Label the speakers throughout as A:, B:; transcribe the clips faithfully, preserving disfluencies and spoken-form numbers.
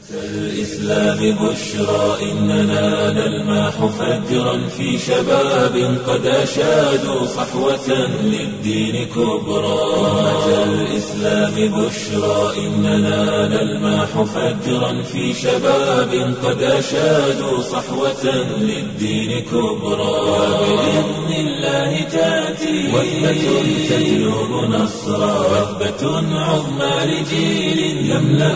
A: الإسلام بشرى إننا نلمح فجرا في شباب قد أشادوا صحوة للدين كبرى. أمة الإسلام بشرى إننا نلمح فجرا في شباب قد أشادوا صحوة للدين كبرى. وبإذن الله تأتي وثبة تجلب نصرا وثبة عظمى لجيل يملأ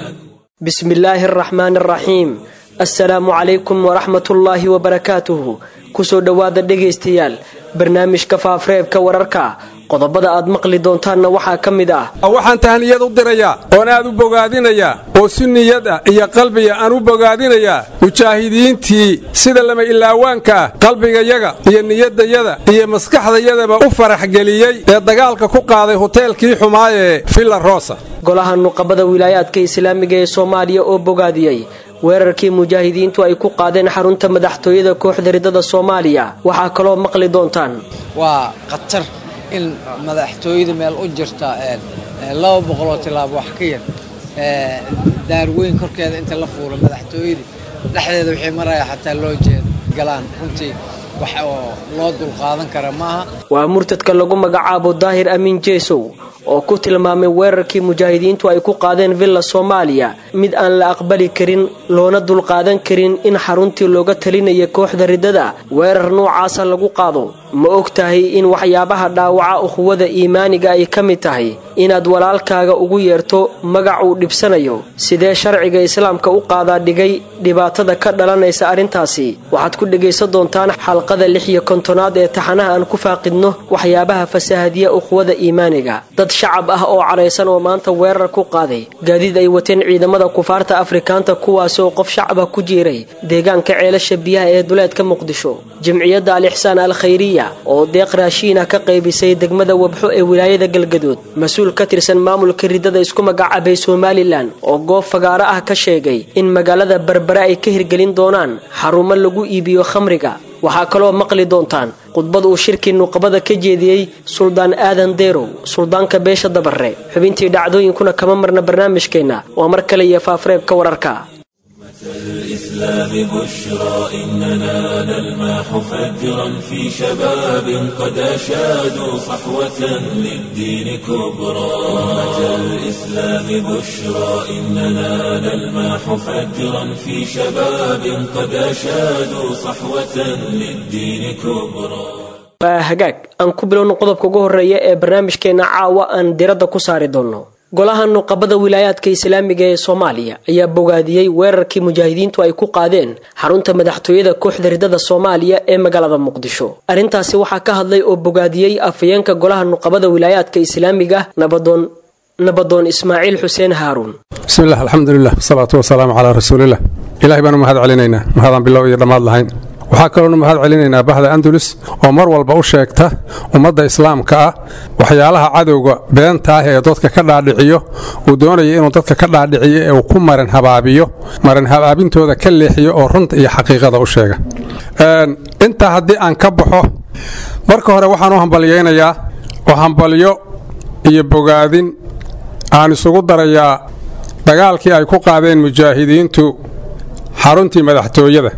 B: بسم الله الرحمن الرحيم السلام عليكم ورحمة الله وبركاته كسو دوادا dhegeystayaal barnaamijka faafreebka wararka qodobada aad maqli doontaan waxa kamid ah
C: waxaan tahniyad u dirayaa oo aad u bogaadinayaa oo sunniyada iyo qalbiga aan u bogaadinayaa mujaahidiintii sida lama ilaawaanka qalbigayaga iyo niyadayada iyo maskaxdayadaba u farax galiyay ee dagaalka ku qaaday hoteelkii xumaaye Villa Rosa
B: golaha nuqabada wilaayadka islaamiga ee Soomaaliya oo bogaadiyay weerarkii mujaahidiintu ay ku qaadeen xarunta madaxtooyada kooxda ridada Soomaaliya waxa kale oo maqli doontaan
D: waa qatar in madaxtooyada meel u jirta ee laba boqol oo tilaabo wax ka yar ee daarweyn korkeeda inta la fuulo madaxtooyada dhaxdeeda wixii maraya xataa loo jeed galaan runtii wax oo loo dul qaadan kara maaha
B: waa murtadka lagu magacaabo Daahir Amin Jeesow oo ku tilmaamay weerarkii mujaahidiintu ay ku qaadeen Villa Soomaaliya mid aan la aqbali karin loona dul qaadan karin in xaruntii looga talinayay kooxda ridada weerar noocaas lagu qaado ma ogtahay in waxyaabaha dhaawaca ukhuwada iimaaniga ay kamid tahay inaad walaalkaaga ugu yeerto magac uu dhibsanayo sidee sharciga islaamka u qaada dhigay dhibaatada ka dhalanaysa arintaasi waxaad ku dhageysan doontaan xalqada lix iyo konton-aad ee taxanaha aan ku faaqidno waxyaabaha fasaahadiya ukhuwada iimaaniga dad shacab ah oo careysan oo maanta weerar ku qaaday gaadiid ay wateen ciidamada kufaarta Afrikaanta kuwaas oo qof shacab ku jiiray deegaanka ceelasha biyaha ee duleedka Muqdisho jamciyada al-ihsan al-khayriya oo deeq raashiina ka qaybisay degmada Wabxo ee wilaayada Galgaduud mas'uul ka tirsan maamulka ridada isku magacaabay Somaliland oo goob fagaara ah ka sheegay in magaalada Berbera ay ka hirgelin doonaan xarumo lagu iibiyo khamriga waxa kale oo maqli doontaan qudbad uu shirkii nuqabada ka jeediyay Suldaan Aadan Deerow suldaanka beesha Dabarre xubintii dhacdooyinkuna kama marna barnaamijkeena waa mar kale iyo faafreebka wararka
A: الإسلام بشرى إننا نلمح فجرا في شباب قد أشادوا صحوة للدين كبرى. أمة الإسلام بشرى إننا نلمح فجرا في شباب قد أشادوا صحوة للدين كبرى.
B: فهجاك أن كبلون قضبك جوهرية برنامجكنا عاوة أن درد كسار دونه golaha nuqabada wilaayadka islaamiga ee Soomaaliya ayaa bogaadiyay weerarkii mujaahidiintu ay ku qaadeen xarunta madaxtooyada kooxda ridada Soomaaliya ee magaalada Muqdisho arintaasi waxa ka hadlay oo bogaadiyay afayeenka golaha nuqabada wilaayadka islaamiga nabadoon nabadoon Ismaaciil Xuseen Haaruun
C: bismillaah alxamdulillaah salaatu wa salaam ala rasuulillah ilaahay baan mahad celinaynaa mahadan bilow iyo dhamaad lahayn waxaa kaloo mahad celinaynaa bahda Andalus oo mar walba u sheegta ummadda islaamka ah waxyaalaha cadowga beenta ah ee dadka ka dhaadhiciyo uu doonayo inuu dadka ka dhaadhiciyo ee uu ku marin habaabiyo marin habaabintooda ka leexiyo oo runta iyo xaqiiqada u sheega een inta hadii aan ka baxo marka hore waxaan u hambaliyeynayaa oo hambaliyo iyo bogaadin aan isugu darayaa dagaalkii ay ku qaadeen mujaahidiintu xaruntii madaxtooyada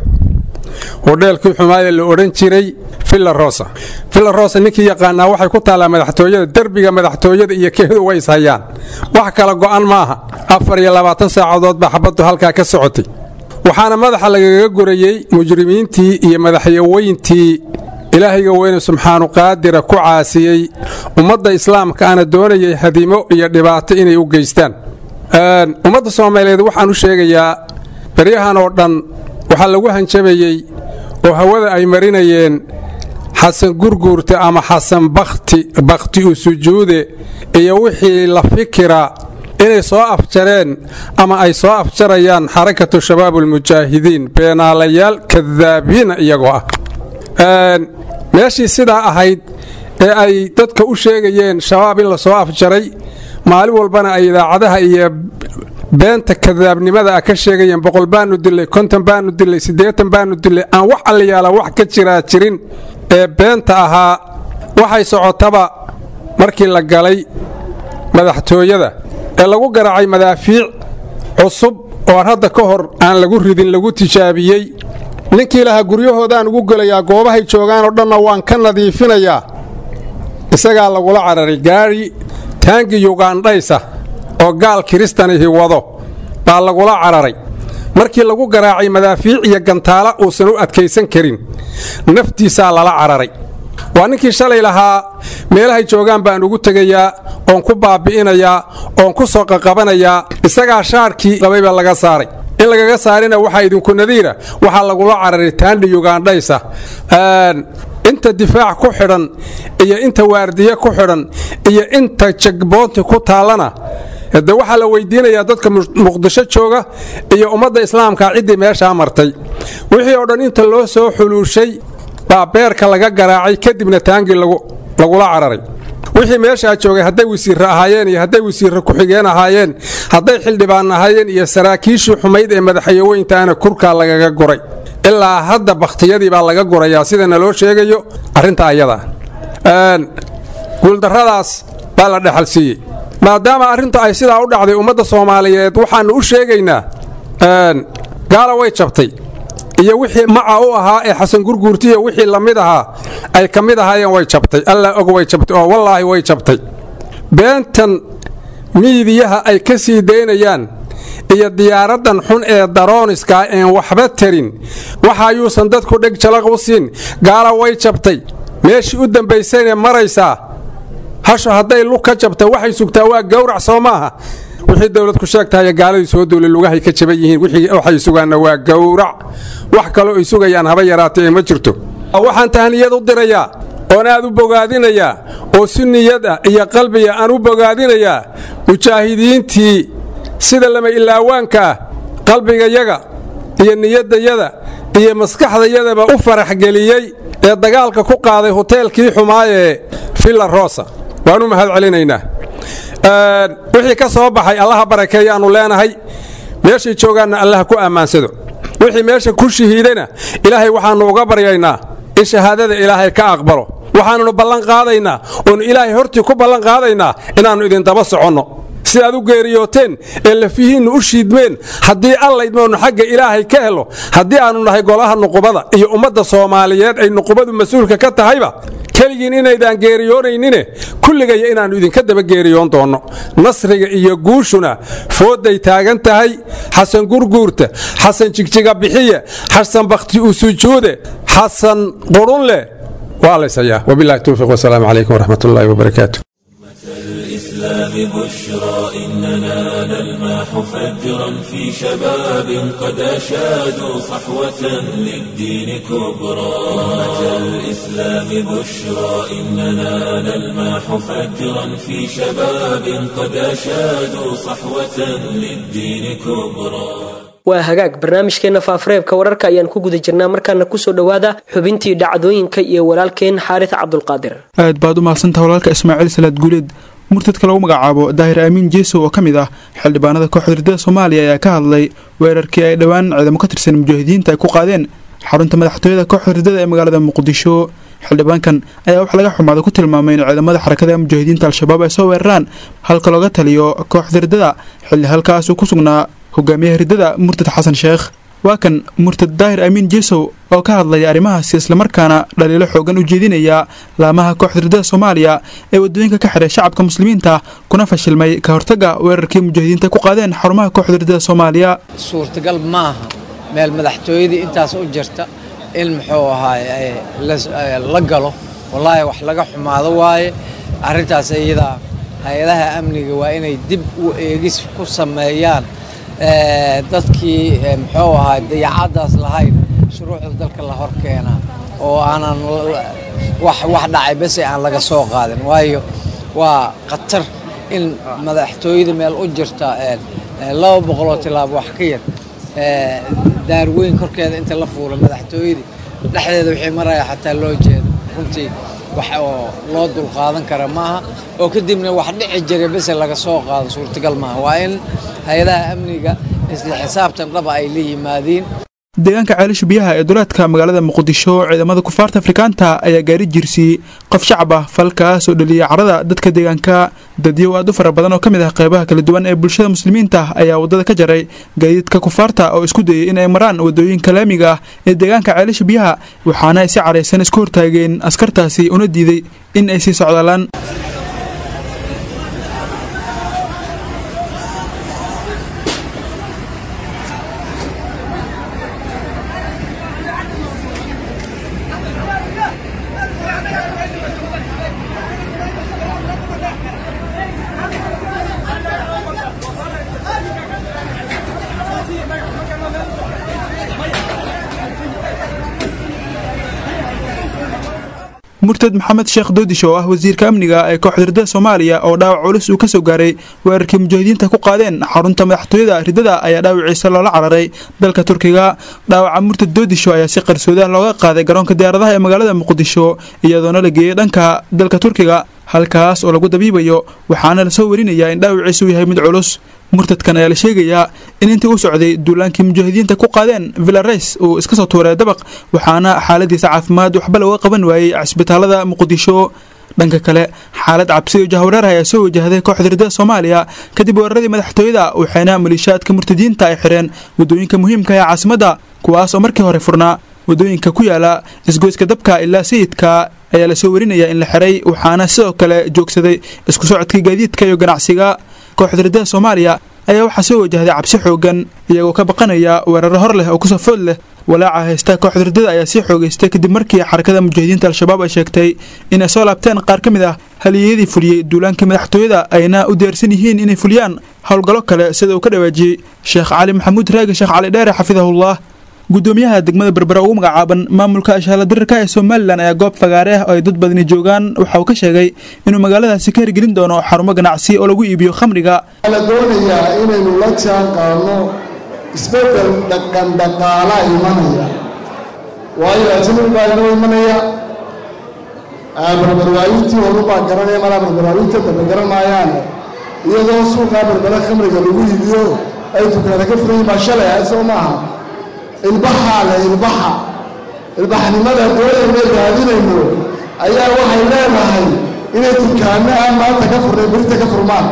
C: ودلكي حماية اللي أورنجيري Villa Rosa Villa Rosa ninkii yaqaana waxay ku taalaa madaxtooyada darbiga madaxtooyada iyo keedu way sayaan wax kala go'an maaha afar iyo labaatan saacadood ba xabadu halka ka socotay waxaana madaxa lagaga gurayay mujrimiintii iyo madaxweyntii ilaahayga weyn subxaanu qaadira ku caasiyay ummadda islaamka ana doonayay hadimo iyo dhibaato inay u geystaan een ummadda Soomaaliyeed waxaan u sheegayaa bariyahan oo dhan waxa lagu hanjabayay oo hawada ay marinayeen xasan gurguurta ama xasan bakhti bakhti u sujuude iyo wixii la fikira inay soo afjareen ama ay soo afjarayaan xarakatu shabaabul mujaahidiin beenaalayaal kadaabiin iyagoo ah een meeshii sida ahayd ee ay dadka u sheegayeen shabaab in la soo afjaray maalin walbana ay idaacadaha iyo beenta kadaabnimada ka sheegayeen boqol baanu dilay konton baanu dilay siddeetan baanu dilay aan wax aliyaala wax ka jira jirin ee beenta ahaa waxay socotaba markii la galay madaxtooyada ee lagu garaacay madaafiic cusub oo hadda ka hor aan lagu ridin lagu tijaabiyey ninkii lahaa guryahoodaan ugu gelayaa goobahay joogaan oo dhanna waan ka nadiifinayaa isagaa lagula cararay gaari taangi yugandhaysa oo gaal kiristanihi wado baa lagula cararay markii lagu garaacay madaafiic iyo gantaala uusan u adkaysan karin naftiisaa lala cararay waa ninkii shalay lahaa meelahay joogaan baan ugu tegayaa oon ku baabi'inayaa oon ku soo qaqabanayaa isagaa shaarkii qabayba laga saaray in lagaga saarina waxaa idinku nadiira waxaa lagula cararay taandhi yugandhaysa inta difaac ku xidhan iyo inta waardiye ku xidhan iyo inta jagboonti ku taallana de waxaa la weydiinayaa dadka muqdisho jooga iyo ummadda islaamka ciddii meeshaa martay wixii oo dhan inta loo soo xuluushay baa beerka laga garaacay kadibna taangii lagula cararay wixii meeshaa joogay hadday wasiirre ahaayeen iyo hadday wasiirre ku-xigeen ahaayeen hadday xildhibaan ahaayeen iyo saraakiishii xumayd ee madaxweyntaana kurkaa lagaga guray ilaa hadda bakhtiyadii baa laga gurayaa sida naloo sheegayo arrinta ayada guuldarradaas baa la dhexal siiyey maadaama arrinta ay sidaa u dhacday ummadda soomaaliyeed waxaannu u sheegaynaa gaala way jabtay iyo wixii maca u ahaa ee xasan gurguurtiiyo wixii la mid ahaa ay ka mid ahaayeen way jabtay alla og way jabtay oo wallaahi way jabtay beentan miidiyaha ay ka sii daynayaan iyo diyaaraddan xun ee darooniska een waxba tarin waxaayuusan dadku dheg jalaq u siin gaala way jabtay meeshii u dambaysayna maraysaa hasho hadday lug ka jabta waxay sugtaa waa gowrac soo maaha wixii dawlad ku sheegtahay gaaladii soo duulay lugahay ka jaban yihiin waxay sugaanna waa gowrac wax kaloo ay sugayaan haba yaraatee ma jirto waxaan tahniyad u dirayaa oon aad u bogaadinayaa oo si niyad ah iyo qalbiga aan u bogaadinayaa mujaahidiintii sida lama ilaawaanka ah qalbigayaga iyo niyaddayada iyo maskaxdayadaba u faraxgeliyey ee dagaalka ku qaaday hoteelkii xumaayee villa rosa waanu mahad celinaynaa wixii ka soo baxay allaha barakeeya aanu leenahay meeshay joogaanna allaha ku ammaansado wixii meesha ku shahiidana ilaahay waxaannu uga baryaynaa in shahaadada ilaahay ka aqbalo waxaannu ballan qaadaynaa oonu ilaahay hortii ku ballan qaadaynaa inaannu idindaba soconno sidaad u geeriyooteen ee lafihiinnu u shiidmeen haddii alla idmoonu xagga ilaahay ka helo haddii aannu nahay golaha nuqubada iyo ummadda soomaaliyeed ay nuqubadu mas-uulka ka tahayba keligiin inaydaan geeriyoonaynine kulligaya inaannu idinka daba geeriyoon doonno nasriga iyo guushuna foodday taagan tahay xasan gurguurta xasan jigjiga bixiye xasan bakhti u sujuude xasan qurunleh waa laysayaa wabilahi towfiiq wasalaamu calaykum waraxmat ullaahi wabarakaatu
A: الإسلام بشرى إننا نلمح فجرا في شباب قد أشادوا صحوة للدين كبرى أمة الإسلام بشرى إننا نلمح فجرا في شباب قد أشادوا صحوة للدين كبرى
B: waa hagaag barnaamijkeenna faafareebka wararka ayaan ku guda jirnaa markaana kusoo dhowaada xubintii dhacdooyinka iyo walaalkeen xaaris cabdulqaadir
E: aad baad u mahadsantaha walaalka ismaaciil salaad guuleed murtadka lagu magacaabo daahir amiin jeesow oo ka mid ah xildhibaanada kooxda ridada soomaaliya ayaa ka hadlay weerarkii ay dhowaan ciidamo ka tirsan mujaahidiinta ay ku qaadeen xarunta madaxtooyada kooxda ridada ee magaalada muqdisho xildhibaankan ayaa wax laga xumaada ku tilmaamay in ciidamada xarakada mujaahidiinta al-shabaab ay soo weeraraan halka looga taliyo kooxda ridada xilli halkaasuu ku sugnaa hogaamiyaha ridada murtad xasan sheekh waa kan murtad daahir amiin jeesow oo ka hadlaya arrimahaasi islamarkaana dhaliilo xoogan u jeedinaya laamaha kooxda ridada soomaaliya ee wadooyinka ka xiray shacabka muslimiinta kuna fashilmay ka hortaga weerarkii mujaahidiinta ku qaadeen xarumaha kooxda ridada soomaaliya
D: suurtagal maaha meel madaxtooyadii intaas u jirta in muxuu ahaay la galo wallaahi wax laga xumaado waaye arrintaas iyada hay-adaha amniga waa inay dib u eegis ku sameeyaan dadkii muxuu ahaa dayacadaas lahayn shuruucda dalka la hor keenaa oo aanan wax wax dhacay base aan laga soo qaadin waayo waa khatar in madaxtooyada meel u jirta laba boqoloo tilaabo wax ka yar daarweyn korkeeda inta la fuulo madaxtooyadii dhexdeeda wixii maraya xataa loo jeedo runtii wax oo loo dulqaadan kara maaha oo kadibna wax dhici jiray base laga soo qaado suurtagal maaha waa in hay-adaha amniga isla xisaabtan dhaba ay la yimaadiin
E: deegaanka ceelasha biyaha ee duleedka magaalada muqdisho ciidamada kufaarta afrikaanta ayaa gaari jirsiyey qof shacab ah falkaas oo dhaliyay carada dadka deegaanka dadyow aad u fara badan oo ka mid ah qaybaha kala duwan ee bulshada muslimiinta ayaa wadada ka jaray gaadiidka kufaarta oo isku dayay in ay maraan wadooyinka laamiga ah ee deegaanka ceelasha biyaha waxaana ay si caraysan isku hortaageen askartaasi una diiday in ay sii socdaalaan. murtad maxamed sheekh doodisho oo ah wasiirka amniga ee kooxda ridada Soomaaliya oo dhaawac culus uu ka soo gaaray weerarkii mujaahidiinta ku qaadeen xarunta madaxtooyada ridada ayaa dhaawaciisa loola cararay dalka Turkiga. dhaawaca murtad doodisho ayaa si qarsoodi ah looga qaaday garoonka diyaaradaha ee magaalada Muqdisho iyadoo la geeyay dhanka dalka Turkiga halkaas oo lagu dabiibayo waxaana la soo warinayaa in dhaawaciisu yahay mid culus. murtadkan ayaa la sheegayaa in intii uu socday duulaankii mujaahidiinta ku qaadeen Villares uu iska soo tuuray dabaq waxaana xaaladiisa caafimaad waxba looga qaban waayay cisbitaalada Muqdisho. dhanka kale xaalad cabsi iyo jahwareer ayaa soo wajahday kooxda ridada Soomaaliya kadib weeraradii madaxtooyada waxayna maleeshiyaadka murtadiinta ay xireen wadooyinka muhiimka ah ee caasimadda kuwaas oo markii hore furnaa. wadooyinka ku yaala isgoyska dabka ilaa sayidka ayaa la soo warinayaa in la xiray waxaana sidoo kale joogsaday isku socodka gaadiidka iyo ganacsiga. kooxda ridada Soomaaliya ayaa waxaa soo wajahday cabsi xoogan iyagoo ka baqanaya weerar hor leh oo ku soo food leh. walaaca haysta kooxda ridada ayaa sii xoogaystay kadib markii xarakada mujaahidiinta al-shabaab ay sheegtay inay soo laabteen qaar ka mid ah haliyadii fuliyey duulaankii madaxtooyada ayna u diyaarsan yihiin inay fuliyaan howlgallo kale sida uu ka dhawaajiyey Sheekh Cali Maxamuud Raagi Sheekh Cali Dheere xafidahullah. gudoomiyaha degmada Berbera ugu magacaaban maamulka Shaala Dirka ee Soomaaliland ayaa goob fagaare ah oo ay dad badani joogaan waxa uu ka sheegay inuu magaaladaasi ka hirgelin doono xarumo ganacsi oo lagu iibiyo khamriga.
F: la doonayaa inaynu la jaan qaadno isbedel dhaqan dhaqaale imanaya waayo ajnabi baa inoo imanaya barbarwaayintii hore baa garanaya mala barbarwaayinta dambe garanayaan iyadoo suuqa Berbera khamriga lagu iibiyo ay dukaanada ka furan baa shalay soo maaha ilbaha la ilbaha ilbahnimada dooyay raadinayno ayaa waxay leedahay inay dukaanna aan maanta ka furnay birta ka furmaan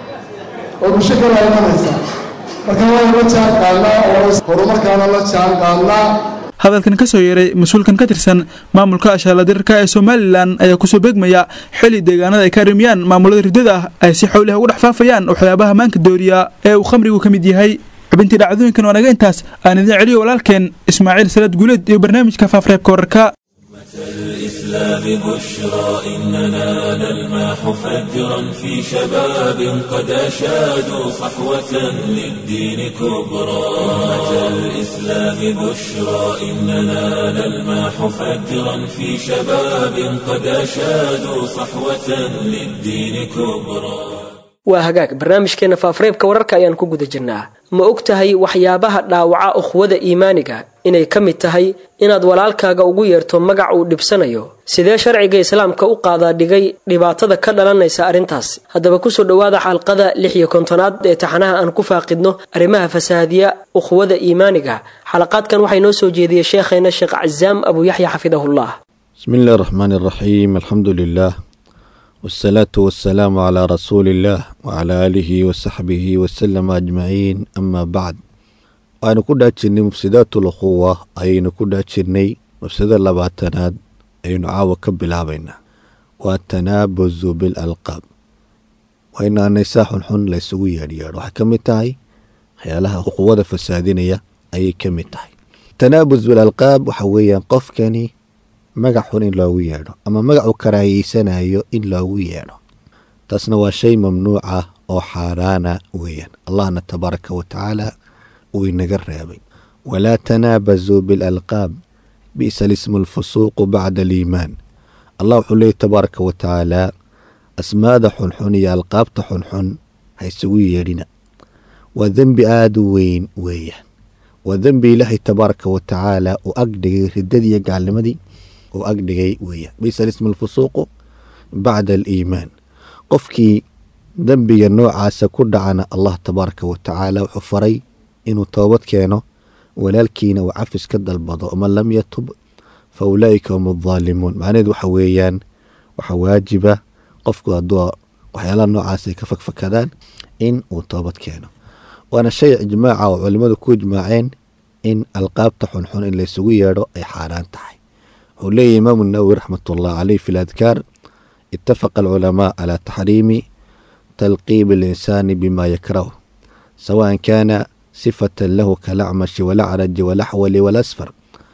F: oo bulshada ay imanaysa marka waa la jaan qaadnaa oo horumarkaana la jaan qaadnaa.
E: hadalkan ka soo yeeray mas'uulkan ka tirsan maamulka Shaala Dirka ee Soomaaliland ayaa ku soo beegmaya xilli deegaanada ay ka rimiyaan maamulada ridada ay si xawli ah ugu dhaxfaafayaan waxyaabaha maanka dooriya ee uu khamrigu ka mid yahay. xubintii dhacdooyinkan wanaga intaas aan idin celiyo walaalkeen Ismaaciil Salaad Guuleed iyo barnaamijka Faafreebka Wararka.
A: الإسلام بشرى إننا نلمح فجرا في شباب قد أشادوا صحوة للدين كبرى. الإسلام بشرى إننا نلمح فجرا في شباب قد أشادوا صحوة للدين كبرى.
B: waa hagaag barnaamijkeena Faafreebka Wararka ayaan ku guda jirnaa. ma og tahay waxyaabaha dhaawaca ukhwada iimaaniga inay ka mid tahay inaad walaalkaaga ugu yeerto magac uu dhibsanayo? sidee sharciga islaamka u qaadaa dhigay dhibaatada ka dhalanaysa arintaas? haddaba ku soo dhawaada xalqada lix iyo konton-aad ee taxanaha aan ku faaqidno arrimaha fasaadiya ukhwada iimaaniga. xalaqaadkan waxay noo soo jeediyay sheekheena Sheekh Cazaam Abu Yaxya xafidahullah.
G: bismillaahir rahmaanir rahiim alxamdulillaah والصلاة والسلام على رسول الله وعلى آله وصحبه وسلم أجمعين أما بعد. أنا كنت أتشني مفسدات الأخوة أين كنت أتشني مفسدة لباتناد أين عاوة كبلا بينا والتنابز بالألقاب وإن النساء حن ليسوية ريال وحكمتاي خيالها أخوة فسادينية أي كمتاي. تنابز بالألقاب وحويا قف كاني magac xun in loogu yeedho ama magac uu karaahiyeysanaayo in loogu yeedho taasna waa shay mamnuuc ah oo xaaraana weeyaan. allahna tabaaraka wa tacaala uu inaga reebay walaa tanaabazuu bilalqaab bi'sa lismu alfusuuqu bacda aliimaan. allah wuxuu leeyay tabaaraka wa tacaala asmaada xunxun iyo alqaabta xunxun ha isugu yeedhina waa dembi aada u weyn weeyaan. waa dembi ilaahay tabaaraka wa tacaala uu agdhigay riddadii iyo gaalnimadii oo agdhigay weeyaan. bi'sa lismu alfusuuqu bacda aliimaan. qofkii dembiga noocaasa ku dhacana allah tabaaraka wa tacaala wuxuu faray inuu toobad keeno walaalkiina uu cafis ka dalbado man lam yatub fa ulaa'ika hum addaalimuun macnaheed waxa weeyaan waxaa waajiba qofku hadduu waxyaalaha noocaas ay ka fakfakadaan in uu toobad keeno waana shay ijmaaca oo culimmadu ku ijmaaceen in alqaabta xunxun in laysugu yeedho ay xaaraan tahay wuxuu leeyahy imaamu nawowi raxmatullah caleyh fi ladkaar itafaqa alculamaa calaa taxriimi talqiibi alinsaani bima yakrahu sawaan kaana sifatan lahu kalacmashi walacraji walaxwali walasfar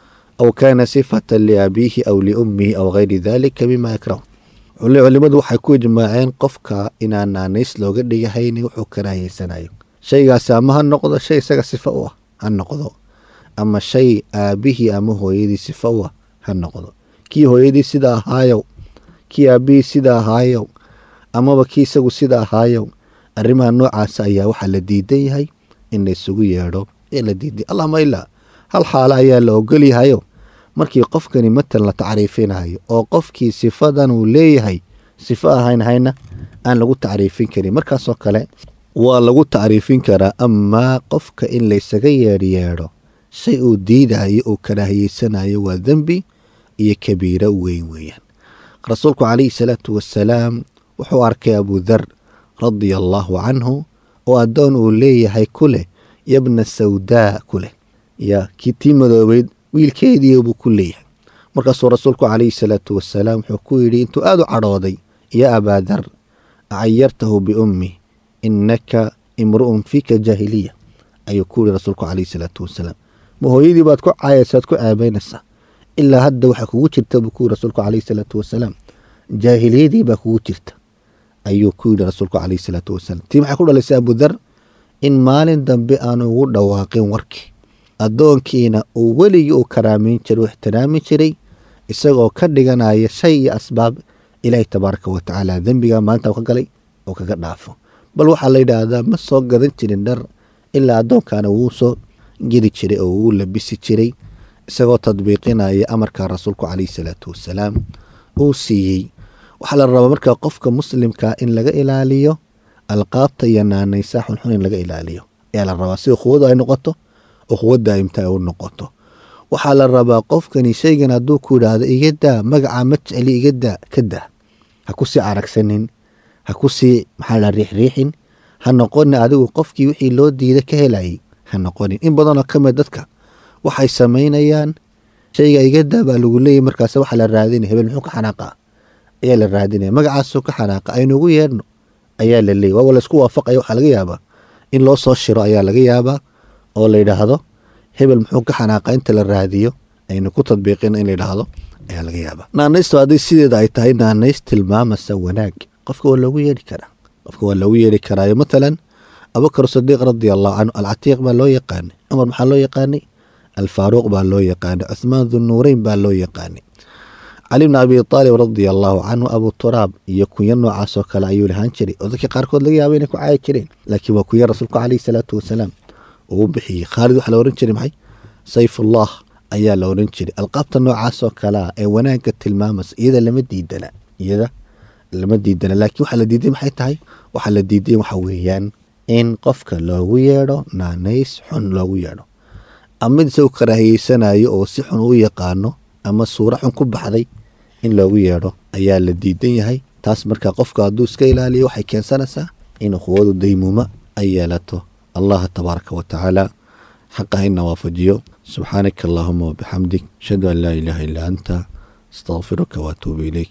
G: aw kaana sifatan liabiihi aw liummihi aw gayri dalika mima yakrahu culimadu waxay ku ijmaaceen qofka inaan naanays looga dhigahayni wuxuu karaahiyeysanayo shaygaasi ama ha noqdo shay isaga sifa u ah ha noqdo ama shay aabihii ama hooyadii sifa u ah ha noqdo kii hooyadii sida ahaayow kii aabihii sida ahaayow amaba kii isagu sida ahaayow arrimaha noocaas ayaa waxaa la diidan yahay in laysugu yeedho ee la diiday allahuma ilaa hal xaalo ayaa la ogol yahayo markii qofkani matan la tacriifinayo oo qofkii sifadan uu leeyahay sifo ahayn hayna aan lagu tacriifin karin markaasoo kale waa lagu tacriifin karaa amaa qofka in laysaga yeedhyeedho shay uu diidayo uu karaahiyeysanayo waa dembi iyo kabiiro weyn weeyaan rasuulku calayhi salaatu wasalaam wuxuu arkay abudar radia allaahu canhu oo addoon uu leeyahay ku leh yabna sawdaa ku leh ya kii tii madoobeyd wiilkeedii buu ku leeyahay markaasuu rasuulku calayhi salaatu wasalaam wuxuu ku yidhi intuu aada u cadhooday yaa abaadar acayartahu biummi innaka imru'un fiika jaahiliya ayuu ku yidhi rasuulku calayhi salaatu wasalaam ma hooyadii baad ku caayaysaad ku caabaynaysaa ilaa hadda waxaa kugu jirta buu ku yidhi rasuulku calayhi salaatu wasalaam jaahiliyadii baa kugu jirta ayuu ku yidhi rasuulku calayhi salaatu wasalaam tii maxay ku dhalaysay abudar in maalin dambe aanu ugu dhawaaqin warkii addoonkiina uu weligii uu karaameyn jiray u ixtiraami jiray isagoo ka dhiganaya shay iyo asbaab ilaahay tabaaraka wa tacaala dembiga maalinta ka galay oo kaga dhaafo bal waxaa la yidhaahdaa ma soo gadan jirin dhar ilaa addoonkaana wuu soo gedi jiray oo wuu labisi jiray isagoo tadbiiqinaya amarka rasuulku calayhi salaatu wasalaam uu siiyey waxaa la rabaa markaa qofka muslimkaa in laga ilaaliyo alqaabta iyo naanaysa xunxun in laga ilaaliyo ayaa la rabaa si ukhuwadu ay noqoto ukhuwa daa'imta ay u noqoto waxaa la rabaa qofkani shaygan hadduu ku yidhaahdo iga daa magacaa ma jecli iga daa ka daa ha ku sii caragsanin ha ku sii maxaa la riixriixin ha noqonin adigu qofkii wixii loo diida ka helayay ha noqonin in badanoo ka mid dadka waxay samaynayaan shayga iga daa baa lagu leeyahy markaas waxaa la raadinaya hebel muxuu ka xanaaqaa ayaa la raadinaya magacaasuu ka xanaaqa aynugu yeedhno ayaa la leeyay waa laysku waafaqaya waxaa laga yaabaa in loo soo shiro ayaa laga yaabaa oo la yidhaahdo hebel muxuu ka xanaaqa inta la raadiyo aynu ku tadbiiqin in la yidhaahdo ayaa laga yaabaa naanaystu haddii sideeda ay tahay naanays tilmaamasa wanaag qofka waa loogu yeedhi karaa qofka waa loogu yeedhi karaayo matalan abubakar sadiiq radia allahu canhu alcatiiq baa loo yaqaanay cumar maxaa loo yaqaanay alfaaruuq baa loo yaqaanay cuthmaan dunnuureyn baa loo yaqaanay cali bn abi aalib radia allaahu canhu abu turaab iyo kunya noocaasoo kale ayuu lahaan jiray oo dadka qaarkood laga yaaba inay ku caayi jireen laakiin waa kunya rasuulku calayhi salaatu wasalaam uu bixiyey khaalid waxaa la ohan jiray maxay sayfullah ayaa la ohan jiray alqaabta noocaasoo kalea ee wanaagga tilmaamaysa iyada lama diidana iyada lama diidana laakiin waxaa la diiday maxay tahay waxaa la diiday waxa weeyaan in qofka loogu yeedho naanays xun loogu yeedho ama mid isagu karaahiyeysanayo oo si xun u yaqaano ama suuro xun ku baxday in loogu yeedho ayaa la diidan yahay taas markaa qofka hadduu iska ilaaliyo waxay keensanaysaa in ukhuwadu daymuuma ay yeelato allah tabaaraka wa tacaala xaqa hayna waafajiyo subxaanaka allahuma wabixamdik ashhadu an laa ilaaha illaa anta astaqfiruka waatuubu ilayk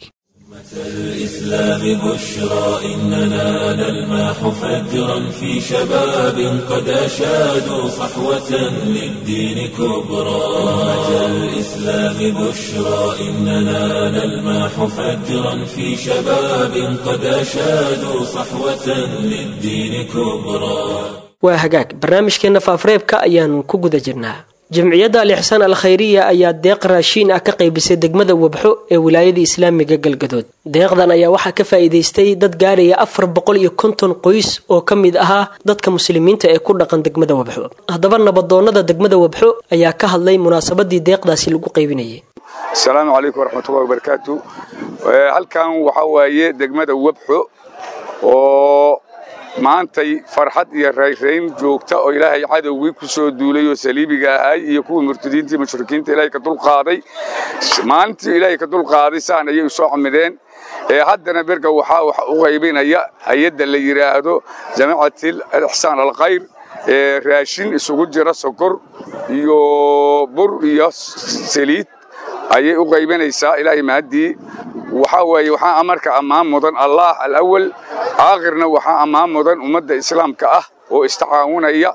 A: الإسلام بشرى إننا نلمح فجرا في شباب قد أشادوا صحوة للدين كبرى الإسلام بشرى إننا نلمح فجرا في شباب قد أشادوا صحوة للدين كبرى
B: waa hagaag barnaamijkeena faafareebka ayaanu ku guda jirnaa jamciyadda al-ixsaan al-khayriya ayaa deeq raashiin ah ka qaybisay degmada wabxo ee wilaayada islaamiga galgadood deeqdan ayaa waxaa ka faa'iidaystay dad gaaraya afar boqol iyo konton qoys oo ka mid ahaa dadka muslimiinta ee ku dhaqan degmada wabxo haddaba nabadoonnada degmada wabxo ayaa ka hadlay munaasabadii deeqdaasi lagu qaybinayay
H: asalaamu calaykum waraxmatullahi wabarakaatu halkan waxaa waaye degmada wabxo oo maantay farxad iyo rayrayn joogta oo ilaahay cadowgii ku soo duulay oo saliibiga ahay iyo kuwii murtadiinta iyo mushrikiinta ilaahay ka dulqaaday maalintii ilaahay ka dulqaaday saan ayay u soo camideen ee haddana berga waxaa wax u qaybinaya hay'adda la yiraahdo jamaacatil ihsaan al-khayr ee raashin isugu jira sokor iyo bur iyo saliid ayay u qaybinaysaa ilaahay maadii waxa weeye waxa amarka ammaan mudan Allah al-awwal aakhirna waxa ammaan mudan ummadda islaamka ah oo istacaawinaya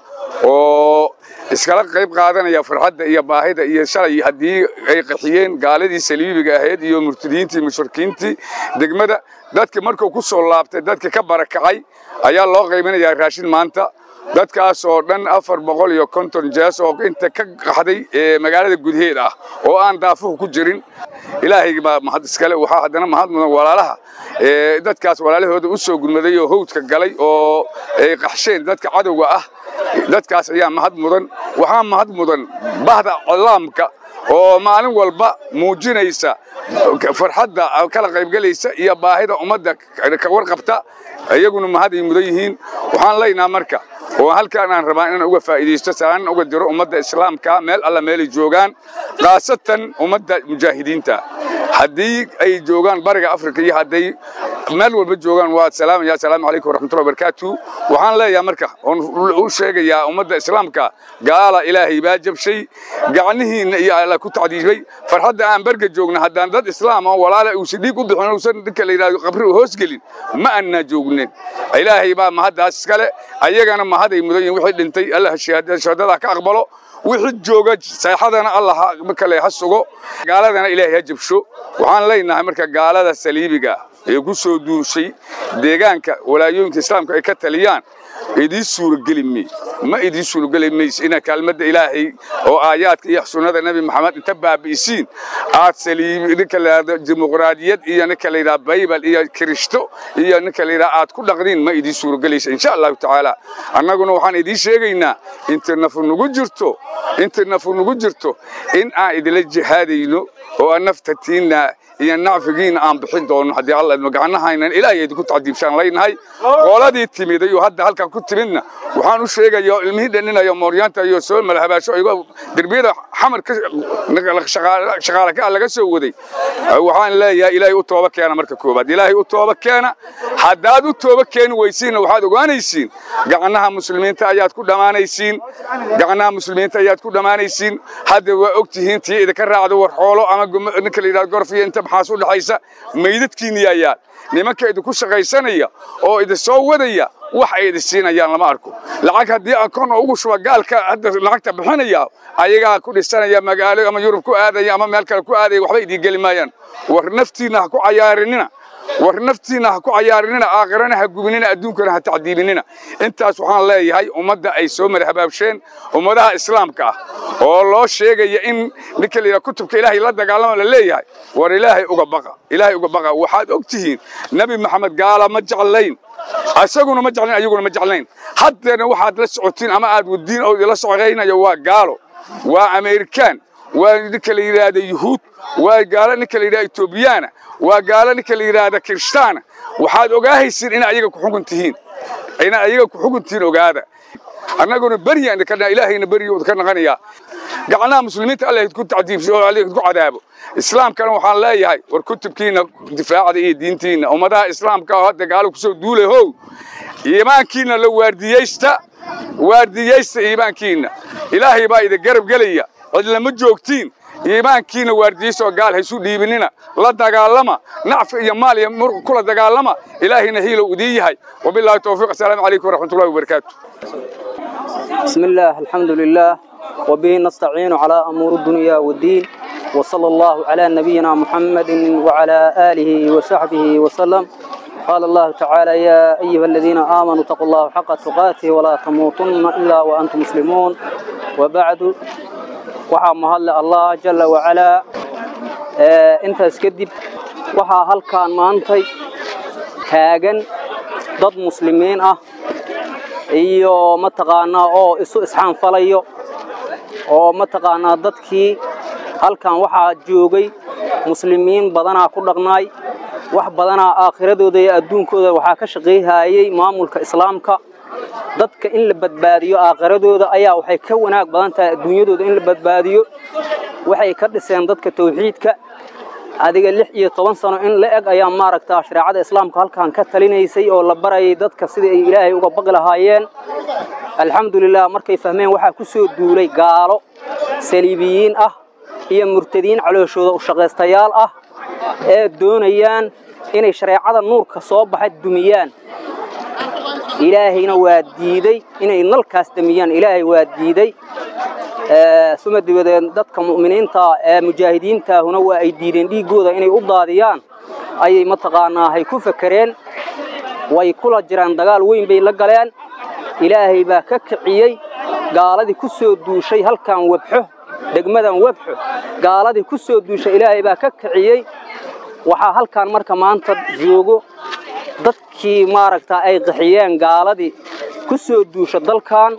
H: oo iskala qayb qaadanaya farxadda iyo baahida iyo shalay hadii ay qaxiyeen gaaladii saliibiga ahayd iyo murtadiintii mushrikiintii degmada dadka markuu ku soo laabtay dadka ka barakacay ayaa loo qaybinayaa raashin maanta dadkaas oo dhan afar boqol iyo konton jees oo inta ka qaxday ee magaalada gudaheeda ah oo aan daafuhu ku jirin ilaahay baa mahad iskale waxa hadana mahad mudan walaalaha ee dadkaas walaalahooda u soo gurmaday oo hawdka galay oo ay qaxsheen dadka cadowga ah dadkaas ayaa mahad mudan waxa mahad mudan bahda calaamka oo maalin walba muujinaysa farxadda kala qayb galaysa iyo baahida ummadda ka warqabta ayaguna mahad ay mudan yihiin waxaan leenahay marka oo halkaan aan rabaa inaan uga faa'iideysto saan uga diro ummadda islaamka meel alla meel joogan qaasatan ummadda mujaahidiinta hadii ay joogan bariga Afrika iyo hadii meel walba joogan waa salaam ya salaam alaykum warahmatullahi wabarakatuh waxaan leeyahay marka oo sheegaya ummadda islaamka gaala ilaahay baa jabshay gacnihiina iyo alla ku tacdiibay farxadda aan barga joogna hadaan dad islaam oo walaala uu sidii ku bixin uusan dadka la yiraahdo qabri hoos gelin ma anna joognin ilaahay baa mahadaas kale ayagana mahaday mudan wixii dhintay Allah shahaadada ka aqbalo wixii jooga saaxadana Allah kale ha sugo gaaladana ilaahay ha jabsho waxaan leenahay marka gaalada saliibiga ee ku soo duushay deegaanka walaayooyinka islaamka ay ka taliyaan idii suuragelimi ma idii suuragelimay ina kalmada ilaahay oo aayaadka iyo sunnada nabi maxamed inta baabiisiin aad saliib idinka leedahay dimuqraadiyad iyo ninka leeyahay bible iyo kristo iyo ninka leeyahay aad ku dhaqdin ma idii suuragelaysa insha Allah taala annaguna waxaan idii sheegaynaa inta nafu nugu jirto inta nafu nugu jirto in aan idila jihaadayno oo naftatiina iyo nacfigiina aan bixin doono hadii Allah magacnahayna ilaahay ku tacdiibshan leenahay qoladii timiday oo hadda halka ku timidna waxaan u sheegayaa ilmihi dhaninayo mooryaanta iyo soo malhabaasho ayuu dirbiyada xamar ka shaqaale ka laga soo waday waxaan leeyahay ilaahay u tooba keena marka koobaad ilaahay u tooba keena hadaad u tooba keen weysiin waxaad ogaanaysiin gacanaha muslimiinta ayaad ku dhamaanaysiin gacanaha muslimiinta ayaad ku dhamaanaysiin hadda waa ogtihiin tii idinka raacdo war xoolo ama ninka la yiraahdo gorfiya inta maxaas u dhaxaysa meydadkiina ayaa nimanka idinku shaqaysanaya oo idin soo wadaya wax ay idin siinayaan lama arko lacag hadii akoon ugu shuba gaalka hadda lacagta bixinaya ayaga ku dhisanaya magaalo ama Yurub ku aadaya ama meel kale ku aadaya waxba idin gelimayaan war naftiina ku cayaarinina war naftiina ku cayaarinina aakhirana ha gubinina adduunkana ha tacdiibinina intaas waxaan leeyahay ummadda ay soo marhabaabsheen ummadaha islaamka ah oo loo sheegaya in ninka leeyahay kutubka ilaahay la dagaalamo la leeyahay war ilaahay uga baqa ilaahay uga baqa waxaad ogtihiin nabi maxamed gaala ma jeclayn asaguna ma jeclayn ayaguna ma jeclayn haddana waxaad la socotiin ama aad wadiin oo la socoynayo waa gaalo waa American waa ninka la yiraahdo Yahuud waa gaala ninka la yiraahdo Etoobiyana waa gaala ninka la yiraahdo Kirishtaan waxaad ogaahaysiin in ayaga ku xukuntihiin in ayaga ku xukuntiin ogaada annaguna bariyaan kana ilaahayna bariyo ka naqanaya gacanaha muslimiinta Allah ku tacdiibsho oo Allah ku cadaabo islaamkana waxaan leeyahay war kutubkiina difaacada iyo diintiina ummadaha islaamka oo hadda gaalo ku soo duulay how iimaankiina la waardiyaysta waardiyaysta iimaankiina ilaahay baa idin garab galaya cid lama joogtiin iimaankiina waardiyaysta gaal haysu dhiibinina la dagaalama nacfi iyo maal iyo mur kula dagaalama ilaahayna hiilo u diiyahay wabillahi tawfiiq assalamu alaykum warahmatullahi wabarakatuh
I: بسم الله الحمد لله وبه نستعين على أمور الدنيا والدين وصلى الله على نبينا محمد وعلى آله وصحبه وسلم قال الله تعالى يا أيها الذين آمنوا اتقوا الله حق تقاته ولا تموتن إلا وأنتم مسلمون وبعد وحا مهل الله جل وعلا آه انت اسكدب وحا هل كان مانتي كاغن ضد مسلمين اه iyo mataqaana oo isu isxaan falayo oo mataqaana dadkii halkan waxa joogay muslimiin badan ku dhaqnay wax badanaa aakhiradooda iyo adduunkooda waxaa ka shaqeeyay maamulka islaamka dadka in la badbaadiyo aakhiradooda ayaa waxay ka wanaag badan tahay adduunyadooda in la badbaadiyo waxay ka dhiseen dadka tawxiidka adiga lix iyo toban sano in la eg ayaa maaragtaa shariicada islaamka halkan ka talinaysay oo la barayay dadka sidii ay ilaahay uga baqi lahaayeen alxamdulilah markay fahmeen waxaa ku soo duulay gaalo saliibiyiin ah iyo murtadiin calooshooda u shaqaystayaal ah ee doonayaan inay shariicada nuurka soo baxay dumiyaan ilaahayna waa diiday inay nalkaas damiyaan ilaahay waa diiday suma dibadeen dadka mu'miniinta ee mujaahidiinta huna waa ay diideen dhiigooda inay u daadiyaan ayay mataqaanaa hay ku fakareen way kula jiraan dagaal weyn bay la galeen ilaahay baa ka kiciyay gaaladii ku soo duushay halkan wabxo degmadan wabxo gaaladii ku soo duushay ilaahay baa ka kiciyay waxaa halkan marka maanta joogo dadkii maaragtaa ay qaxiyeen gaaladii ku soo duusha dalkan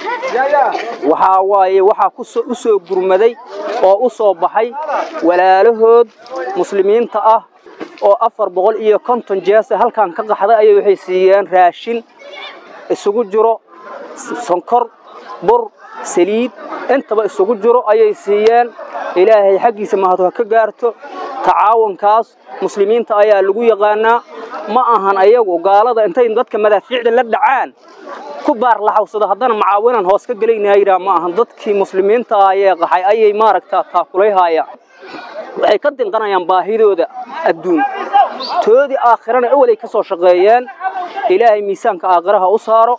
I: waxaa waaye waxaa u soo gurmaday oo u soo baxay walaalahood muslimiinta ah oo afar boqol iyo konton jees halkan ka qaxday ayay waxay siiyeen raashin isugu jiro sonkor bur saliid intaba isugu jiro ayay siiyeen ilaahay xaggiisa mahad ka gaarto tacaawunkaas muslimiinta ayaa lagu yaqaanaa ma ahan ayagu gaalada intay dadka madaafiicda la dhacaan ku baar la xawsado haddana macaawinan hoos ka galeynayra ma ahan dadkii muslimiinta ayay qaxay ayay maaragtaa taakulayhaayaan waxay ka dinqanayaan baahidooda adduun toodii aakhirana awalay ka soo shaqeeyeen ilaahay miisaanka aakhiraha u saaro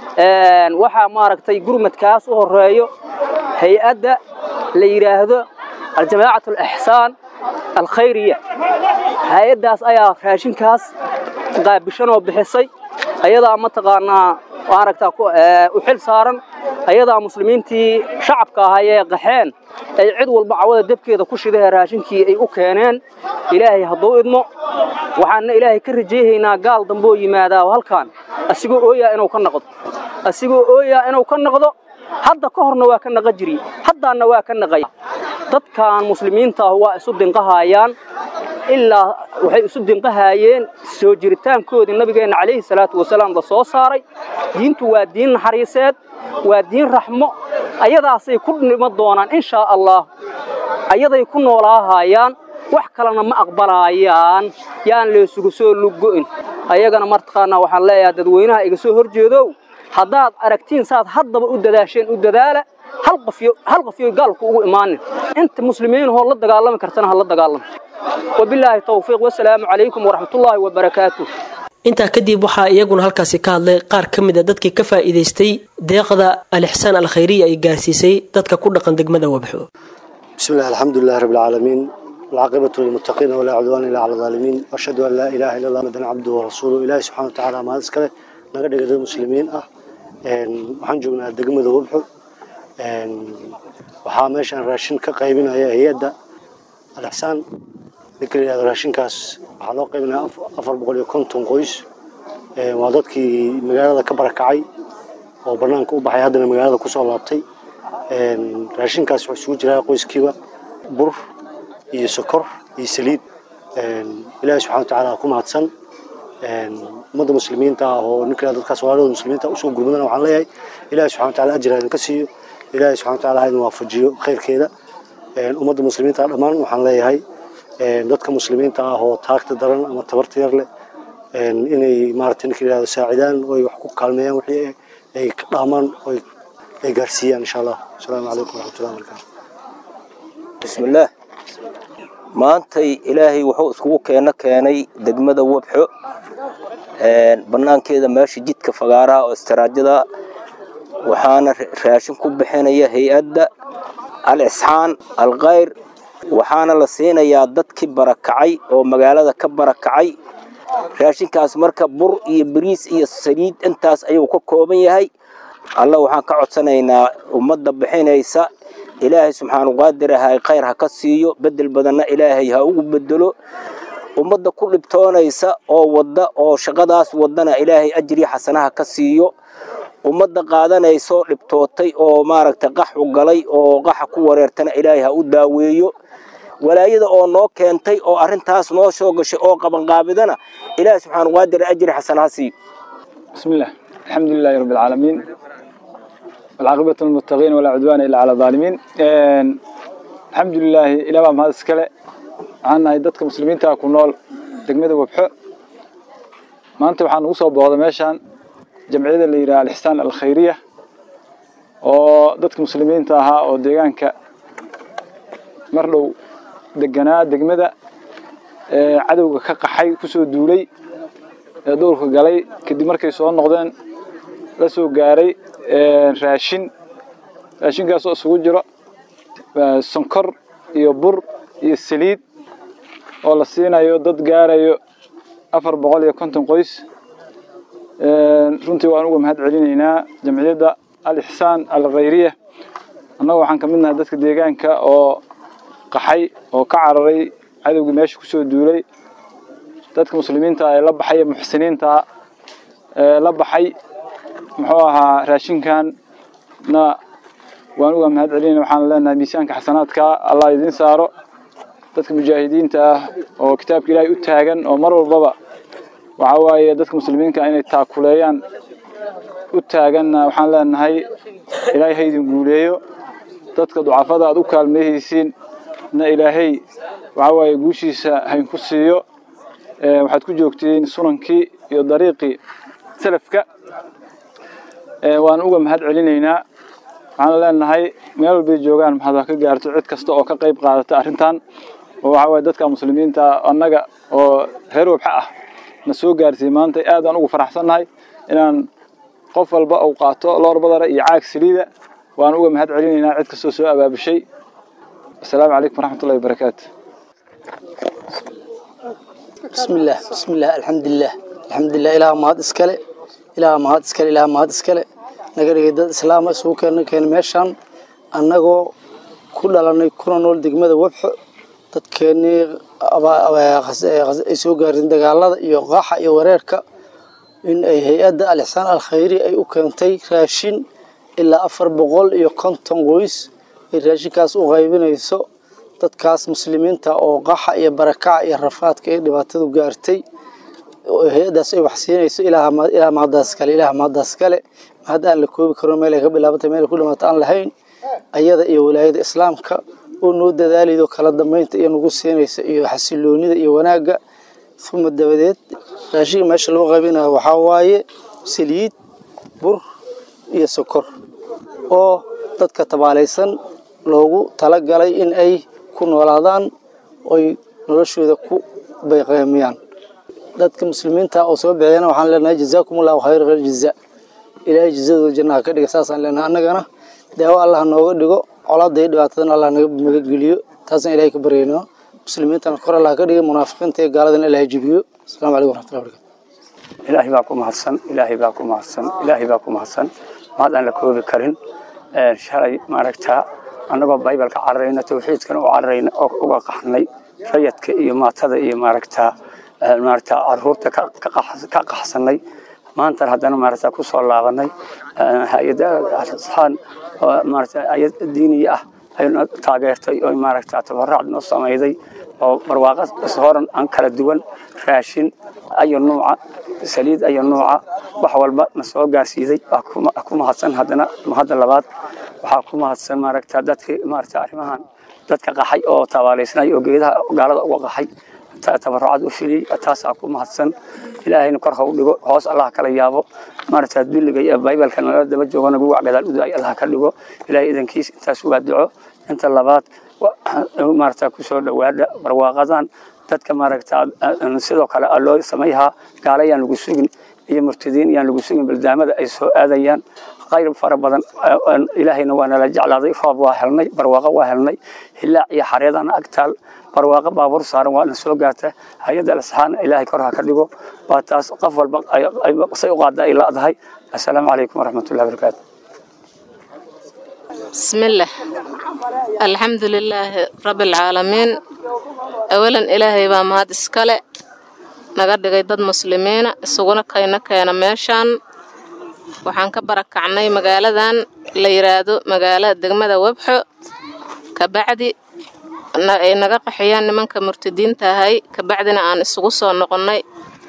I: waxaa maaragtay gurmadkaas u horeeyo hay-adda la yidhaahdo aljamaacatu alixsaan alkhayriya hay-addaas ayaa raashinkaas qaabishanoo bixisay ayadaa mataqaanaa maaragtaa u xil saaran ayadaa muslimiintii shacabka ahaa ee qaxeen ay cid walba cawada dabkeeda ku shidahe raashinkii ay u keeneen ilaahay hadduu idmo waxaanna ilaahay ka rajaynaynaa gaal damboo yimaadaa halkan asigoo ooyaa inuu ka noqdo asigoo ooyaa inuu ka noqdo hadda ka horna waa ka naqa jiri haddaana waa ka naqay dadkan muslimiinta ah waa isu dinqahayaan ilaa waxay isu dinqahayeen soo jiritaankoodii nabigeena calayhi salaatu wasalaam la soo saaray diintu waa diin naxariiseed waa diin raxmo ayadaasay ku dhimo doonaan insha allah ayaday ku noolaahayaan wax kalena ma aqbalayaan yaan la isugu soo lugo'in ayagana martaqaana waxaan leeyahay dadweynaha iga soo horjeedow haddaad aragtiin saad haddaba u dadaasheen u dadaala hal qof iyo hal qof iyo gaalku ugu imaanin inta muslimiin oo la dagaalami kartana ha la dagaalamo wabillahi tawfiiq wassalaamu calaykum waraxmatullaahi wabarakaatuh
B: intaa kadib waxaa iyaguna halkaasi ka hadlay qaar ka mid a dadkii ka faa'iidaystay deeqda alixsaan alkhayriya ay gaarsiisay dadka ku dhaqan degmada wabxo
J: bismillahi alxamdulillahi rabbil caalamiin والعاقبة للمتقين ولا عدوان إلا على الظالمين وأشهد أن لا إله إلا الله محمد عبده ورسوله إلهي سبحانه وتعالى ما أذكره نقدر قدر المسلمين أه waxaan joognaa degmada wabxo waxaa meeshan raashin ka qaybinaya hay-adda alixsaan ninka la yidhahdo raashinkaas waxaa loo qaybinaya afar boqol iyo konton qoys waa dadkii magaalada ka barakacay oo banaanka u baxay haddana magaalada kusoo laabtay raashinkaas wuxuu isugu jiraa qoyskiiba bur iyo sokor iyo saliid ilaahay subxana watacaala ku mahadsan ummadda muslimiinta ah oo ninka dadkaas walaalada muslimiinta usoo gurmadana waxaan leeyahay ilaahay subxana watacaala ajir idinka siiyo ilaahay subxana watacaala ha idin waafajiyo khayrkeeda ummadda muslimiinta dhammaan waxaan leeyahay dadka muslimiinta ah oo taagta daran ama tabarta yar leh inay maaragtay ninka yidhahdo saacidaan oo ay wax ku kaalmeeyaan wixii ay ka dhaamaan oo ay gaarsiiyaan insha allah asalaamu calaykum waraxmatullahi wabarakaatu
K: bismillaah maantay ilaahay wuxuu iskugu keena keenay degmada wabxo banaankeeda meesha jidka fagaaraha oo istiraajada waxaana raashin ku bixinaya hay-adda al-ixsaan al-khayr waxaana la siinayaa dadkii barakacay oo magaalada ka barakacay raashinkaas marka bur iyo bariis iyo saliid intaas ayuu ka kooban yahay alla waxaan ka codsanaynaa ummadda bixinaysa ilaahay subxaanahu qaadir ah khayr ha ka siiyo bedel badanna ilaahay ha ugu bedelo ummadda ku dhibtoonaysa oo wada oo shaqadaas wadana ilaahay ajri xasanaha ka siiyo ummadda qaadanayso dhibtootay oo maaragtay qax u galay oo qaxa ku wareertana ilaahay ha u daaweeyo walaayada oo noo keentay oo arrintaas noo soo gashay oo qabanqaabidana ilaahay subxaanahu wa ta'aala ajri xasan ha siiyo.
L: bismillaah alxamdulilaahi rabbil caalamiin walcaaqibatu lilmuttaqiin walaa cudwaana ilaa cala aalimiin. alxamdulilaahi ilaa baa mahad iskale. waxaan nahay dadka muslimiinta ku nool degmada Wabxo. maanta waxaan ugu soo booqday meeshaan jamciyada la yiraahdo al-ihsaan al-khayriya oo dadka muslimiinta ahaa oo deegaanka mar dhow deganaa degmada ee cadawga ka qaxay ku soo duulay ee doorka galay kadib markay soo noqdeen la soo gaaray raashin raashinkaas oo isugu jiro sonkor iyo bur iyo saliid oo la siinayo dad gaarayo afar boqol iyo konton qoys. runtii waan uga mahad celinaynaa jamciyada al-ihsaan al-khayriya. annagu waxaan ka mid nahay dadka deegaanka oo qaxay oo ka cararay cadawgii meesha ku soo duulay. dadka muslimiinta ay la baxay muxsiniinta ee la baxay muxuu ahaa raashinkan na waan uga mahad celinaynaa. waxaan leenahay miisaanka xasanaadka Allah idin saaro. dadka mujaahidiinta ah oo kitaabka Ilaahay u taagan oo mar walbaba waxa waaye dadka muslimiinta inay taakuleeyaan u taagan. waxaan leenahay Ilaahay ha idin guuleeyo. dadka ducafada aad u kaalmeeyeen na Ilaahay waxa waaye guushiisa ha ku siiyo. ee waxaad ku joogtiin sunankii iyo dariiqii salafka. ee waan uga mahad celinaynaa. waxaan leenahay meel walba joogaan maxaad ka gaarto cid kasta oo ka qayb qaadata arrintan oo waxa waaye dadka muslimiinta annaga oo reer Wabxo ah na soo gaarsiin maanta aad aan ugu faraxsanahay inaan qof walba uu qaato loor badara iyo caag saliida. waan uga mahad celinaynaa cid kasta soo abaabushay. assalaamu calaykum waraxmatullaahi wabarakaatuh.
M: bismillaah bismillaah alxamdulillaah alxamdulillaah ilaaha mahad iskale ilaaha mahad iskale ilaaha mahad iskale naga dhigay dad islaam ah isugu keenay keen meeshaan annagoo ku dhalanay kuna nool degmada Wabxo. dadkeenii ay soo gaareen dagaalada iyo qaxa iyo wareerka in ay hay'adda al-ihsaan al-khayriya ay u keentay raashin ilaa afar boqol iyo konton qoys ay raashinkaas u qaybinayso dadkaas muslimiinta oo qaxa iyo barakac iyo rafaadka ay dhibaatadu gaartay oo hay'addaas ay wax siinayso ilaaha ilaaha mahadaas kale ilaaha mahadaas kale mahad aan la koobi karo meel ay ka bilaabatay meel ku dhamaata aan lahayn ayada iyo walaayada islaamka oo noo dadaalido kala dambeynta iyo nagu siinaysa iyo xasiloonida iyo wanaaga. uma dabadeed raashinka meesha loo qaybinayo waxaa waaye saliid bur iyo sokor oo dadka tabaalaysan loogu talagalay in ay ku noolaadaan oy noloshooda ku bayqaamiyaan. dadka muslimiinta oo soo bixiyana waxaan leenahay jazaakumullahu khayr khayr jazaa. ilaahay jazadooda jannaha ka dhiga saasaan leenahay. annagana daawo Allah nooga dhigo colaadda iyo dhibaatadan Allah naga naga geliyo. taasaan ilaahay ka baryaynaa. muslimiintana kor Allah ka dhigo munaafiqiinta iyo gaaladana Ilaahay jibiyo. assalaamu calaykum waraxmatullaahi wabarakaatuh.
N: ilaahay baa ku mahadsan ilaahay baa ku mahadsan ilaahay baa ku mahadsan mahad aan la koobi karin. ee shalay maaragtaa annagoo baybalka carrayna tawxiidkana u carrayna oo uga qaxnay rayadka iyo maatada iyo maaragtaa maaragtaa carruurta ka qaxsanay. maanta haddana maaragtaa ku soo laabanay hay'adda al-ihsaan oo maaragtaa ayad diini ah ay taageertay oo maaragtaa tabarruc noo sameeyay oo barwaaqo horan aan kala duwan raashin ayo nooca saliid ayo nooca wax walba na soo gaarsiiday. ku mahadsan haddana mahad labaad waxaa ku mahadsan maaragtaa dadkii maaragtaa arrimahan dadka qaxay oo tabaaleysnay oo geedaha gaalada uga qaxay tabarrucad u filay. taasaa ku mahadsan. ilaahayna kor ha u dhigo hoos Allah kala yaabo maaragtaa dulliga iyo baybalka nala daba joogo nagu wacgadaal u daay Allah ka dhigo. ilaahay idankiis intaas waa duco. inta labaad maaragtaa ku soo dhawaada barwaaqadan dadka maaragtaa sidoo kale loo sameeyaa gaalayaan lagu sugin iyo murtadiin yaan lagu sugin baldaamada ay soo aadayaan khayr fara badan. ilaahayna waa nala jeclaaday roob waa helnay barwaaqo waa helnay hilaac iyo xareedana agtaal barwaaqo baabuur saaran waa soo gaarta hay'adda al-ihsaan ilaahay kor ha ka dhigo. waa taas qof walba ay say u qaada ay laadahay. assalaamu calaykum waraxmatullaahi wabarakaatuh.
O: bismillaah alxamdulillaahi rabbil caalamiin. awalan ilaahay baa mahad iskale naga dhigay dad muslimiina isuguna kayna keena meeshaan. waxaan ka barakacnay magaaladan la yiraahdo magaalada degmada Wabxo. kabacdi ay naga qaxiyaan nimanka murtadiinta ahay kabacdina aan isugu soo noqonnay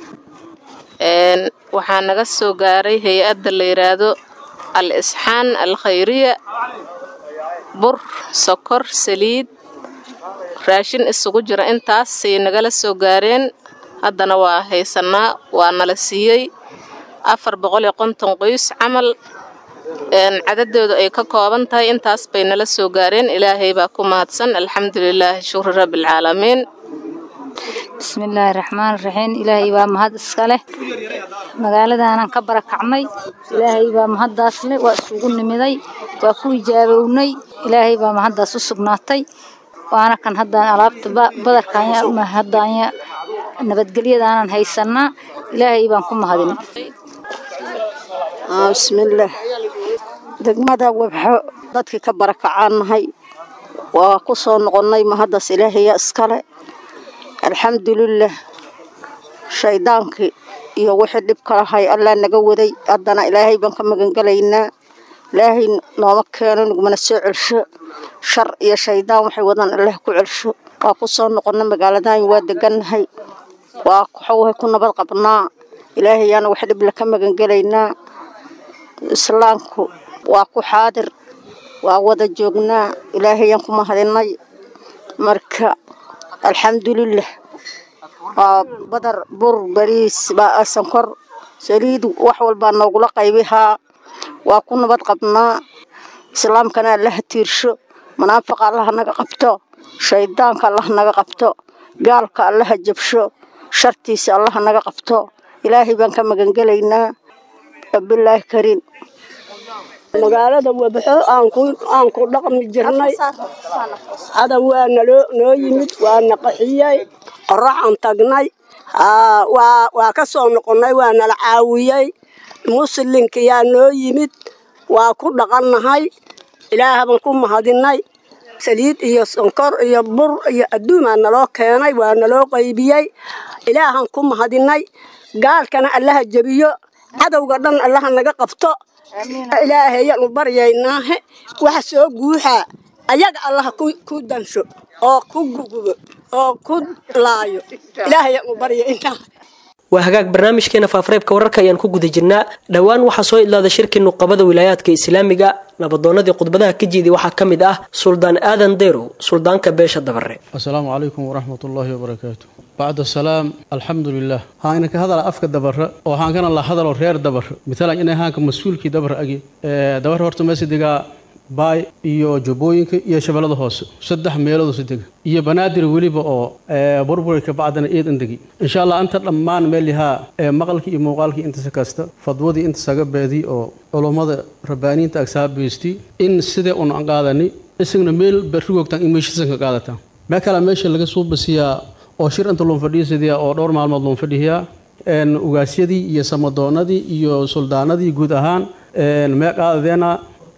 O: waxaa naga soo gaaray hay-adda la yidhaahdo al-isxaan al-khayriya bur sokor saliid raashin isugu jira intaasay nagala soo gaareen haddana waa haysanaa waa nala siiyey afar boqol iyo konton qoys camal cadadoodu ay ka kooban tahay intaas bay nala soo gaareen ilaahay baa ku mahadsan alxamdulilaahi shukri rabbilcaalamiin
P: bismillaahi raxmaan raxiim ilaahay baa mahad iska leh magaaladaanan ka barakacnay ilaahay baa mahaddaas leh waa isugu nimiday waa ku ijaabownay ilaahay baa mahaddaas u sugnaatay waana kan haddaan alaabta badarkaanya mahaddaanya nabadgelyadaanan haysanaa ilaahay baan ku mahadin
Q: bismillaah degmada wabxo dadkii ka barakacaanahay waa ku soo noqonnay mahaddaas ilaahaya iskale alxamdulilah shaydaankii iyo wixii dhibka lahay allaa naga waday haddana ilaahay baan ka magangelaynaa ilaahay nooma keeno nagumana soo celsho shar iyo shaydaan waxay wadaan allah ku celsho waa ku soo noqonna magaaladan waa degannahay waa waxawahay ku nabad qabnaa ilaahayaana wax dhibla ka magangelaynaa islaamku waa ku xaadir waa wada joognaa ilaahayaan ku mahadinay marka alxamdulilah waa badar bur bariis baa sankor saliid wax walbaa noogula qaybihaa waa ku nabad qabnaa islaamkana allaha tiirsho munaafiqa allaha naga qabto shaydaanka allaha naga qabto gaalka allaha jabsho shartiisa allaha naga qabto ilaahay baan ka magangelaynaa bilaahi kariim magaalada wabxo aan ku dhaqmi jirnay cadow waa noo yimid waa na qaxiyey qoraxaan tagnay waa ka soo noqonnay waa nala caawiyey muslimka yaa noo yimid waa ku dhaqannahay ilaahabaan ku mahadinay saliid iyo sonkor iyo bur iyo adduumaa naloo keenay waa naloo qaybiyey ilaahaan ku mahadinay gaalkana allaha jebiyo cadowga dhan allaha naga qabto ilaahayaan u baryaynaahe waxa soo guuxaa ayaga allaha ku dansho oo ku gugubo oo ku laayo ilaahayaan u baryaynaa
B: waa hagaag barnaamijkeena faafareebka wararka ayaan ku guda jirnaa dhowaan waxaa soo idlaaday shirkii nuqabada wilaayaadka islaamiga nabadoonadii khudbadaha ka jeeday waxaa ka mid ah suldaan aadan deyrow suldaanka beesha dabare
R: assalaamu calaykum waraxmatullaahi wabarakaatu bacda salaam alxamdulilah haa inanka hadala afka dabara oo haankana la hadalo reer dabar mitalan inay haanka mas-uulkii dabar agi dabar horta meesidigaa baay iyo jubbooyinka iyo shabeellada hoose saddex meelood sidega iyo banaadir weliba oo burburka bacdana eed indegi insha allah anta dhammaan meelihaa maqalkii iyo muuqaalkii inta kasta fadwadii inta saga beedi oo culummada rabbaaniinta agsaabeesti in sidee un aan qaadani isagna meel barrigoogtaan in meeshiisan ka qaadataan mee kale meesha laga soo basiyaa oo shir inta loon fadhiisadiya oo dhowr maalmood loon fadhiyaa ugaasyadii iyo samadoonadii iyo suldaanadii guud ahaan mee qaadadeena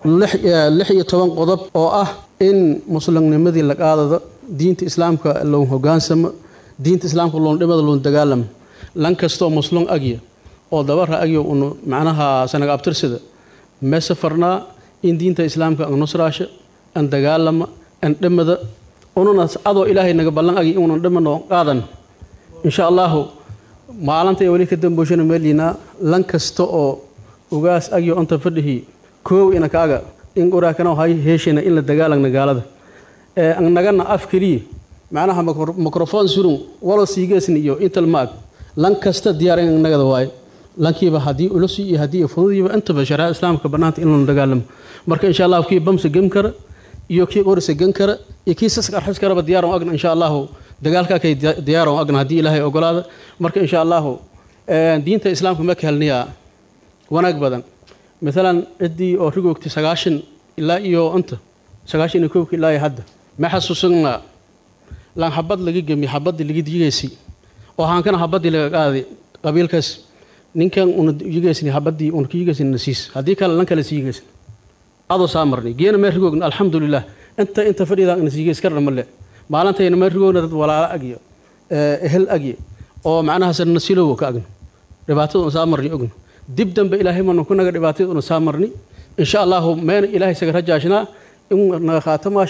R: lix iyo toban qodob oo ah in muslimnimadii la qaadado diinta islaamka loon hogaansamo diinta islaamka loon dhimada loon dagaalamo lan kastoo muslim agya oo dabara agya un macnaha sanaga abtirsida mee safarnaa in diinta islaamka an nusraasha an dagaalama an dhimada ununa adoo ilaahay naga ballan agi inuunan dhimano qaadan insha allahu maalinta weli ka damboshana meeliina lan kasta oo ugaas agyo inta fadhihi koow ina kaaga in uraakana hay heeshina in la dagaalagna gaalada ee annagana af kaliya macnaha mikrofon surun wala siigeesni iyo intal maag lan kasta diyaar in nagada waay lankiiba hadii ula sii hadii fududiiba inta bashara islaamka banaanta in la dagaalamo marka insha Allah kii bamsa gam kara iyo kii qorisa gan kara iyo kii saska arxis karaba diyaar oo agna insha Allah dagaalka kay diyaar oo agna hadii Ilaahay ogolaado marka insha Allah ee diinta islaamka ma ka helniya wanaag badan مثلا ادي او رغوغتي سغاشن الا iyo inta sagaashan iyo kow ilaa hadda ma xasuusna lan xabad laga gami xabad laga diigaysi oo haan kana xabad laga qaaday qabiilkaas ninkan uu diigaysi xabadii uu kiigaysi nasiis hadii kale lan kale siigaysi ado saamarni geena ma rugogna alxamdulillah inta inta fadhiida in siigays karna male maalinteena ma rugogna dad walaala agiyo ee ehel agiyo oo macnaha san nasiilo ka agna dhibaatada saamarni ogna dib dambe ilaahay ma ku naga dhibaatay oo saamarni insha Allah meen ilaahay saga rajaashna in naga khaatamaasha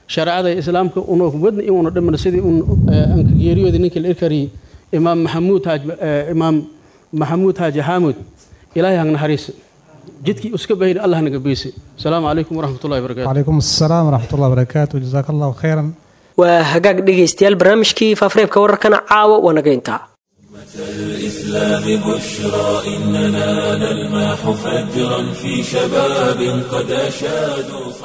R: shareecada islaamka unoo wadna inuu dhammaan sidii un anka geeriyooda ninkii la irkari imaam maxamuud haaj imaam maxamuud haaj xaamud ilaahay hagna xariis jidkii iska baahir allah naga beesi salaamu calaykum waraxmatullaahi wabarakaatu
S: calaykum assalaam waraxmatullaahi wabarakaatu jazaakallahu khayran
B: waa hagaag dhegaystayaal barnaamijkii faafareebka wararkana caawa waa naga intaa
A: الإسلام بشرى إننا نلمح فجرا في شباب قد أشادوا